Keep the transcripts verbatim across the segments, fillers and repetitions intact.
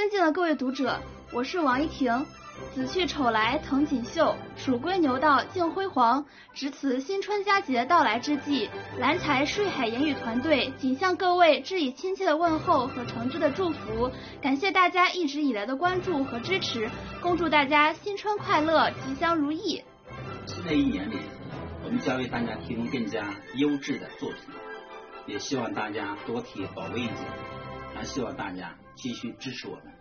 尊敬的各位读者，我是王一婷。子去丑来藤锦绣，鼠归牛到镜辉煌。值此新春佳节到来之际，蓝才睡海言语团队谨向各位致以亲切的问候和诚挚的祝福，感谢大家一直以来的关注和支持，恭祝大家新春快乐，吉祥如意。 新的一年里，我们将为大家提供更加优质的作品，也希望大家多提宝贵意见，还希望大家继续支持我们。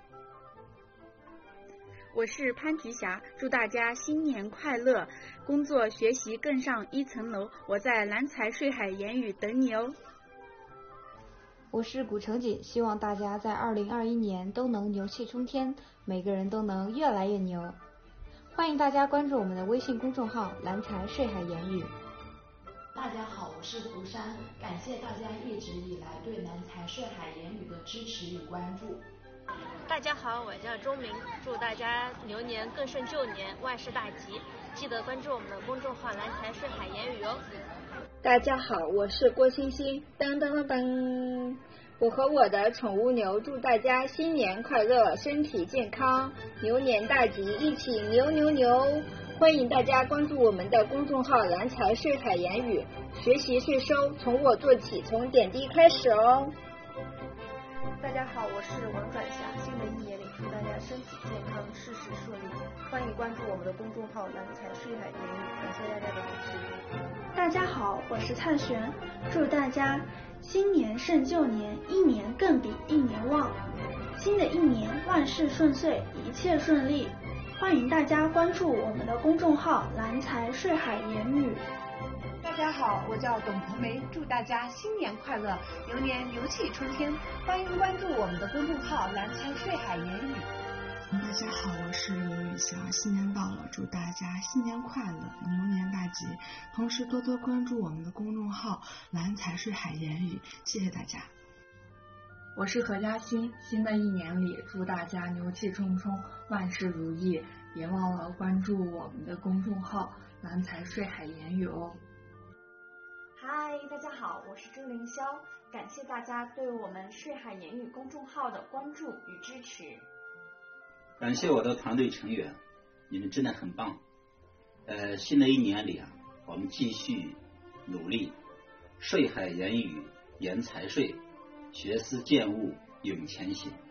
我是潘菊霞，祝大家新年快乐，工作学习更上一层楼。我在蓝才睡海言语等你哦。 我是古城锦，希望大家在二零二一年都能牛气冲天，每个人都能越来越牛。欢迎大家关注我们的微信公众号蓝才睡海言语。 大家好，我是胡珊，感谢大家一直以来对蓝才睡海言语的支持与关注。 大家好，我叫钟明，祝大家牛年更胜旧年，万事大吉。记得关注我们的公众号蓝才睡海言语哦。 大家好，我是郭欣欣，噔噔噔噔，我和我的宠物牛祝大家新年快乐，身体健康，牛年大吉，一起牛牛牛！欢迎大家关注我们的公众号蓝才睡海言语，学习税收从我做起，从点滴开始哦。 大家好，我是王转霞，新的一年里祝大家身体健康，事事顺利。欢迎关注我们的公众号蓝才睡海言语，感谢大家的支持。 大家好，我是蔡璇，祝大家新年胜旧年，一年更比一年旺。新的一年万事顺遂，一切顺利。欢迎大家关注我们的公众号蓝才睡海言语。 大家好，我叫董鹏梅，祝大家新年快乐，牛年牛气冲天。欢迎关注我们的公众号蓝才睡海言语。 大家好，我是刘雨霞，新年到了，祝大家新年快乐，牛年大吉。同时多多关注我们的公众号蓝才睡海言语，谢谢大家。 我是何嘉欣，新的一年里祝大家牛气冲冲，万事如意，别忘了关注我们的公众号蓝才睡海言语哦。 嗨，大家好，我是朱凌霄，感谢大家对我们睡海言语公众号的关注与支持。 感谢我的团队成员，你们真的很棒。呃，新的一年里啊，我们继续努力，睡海言语言财税，学思践悟永前行。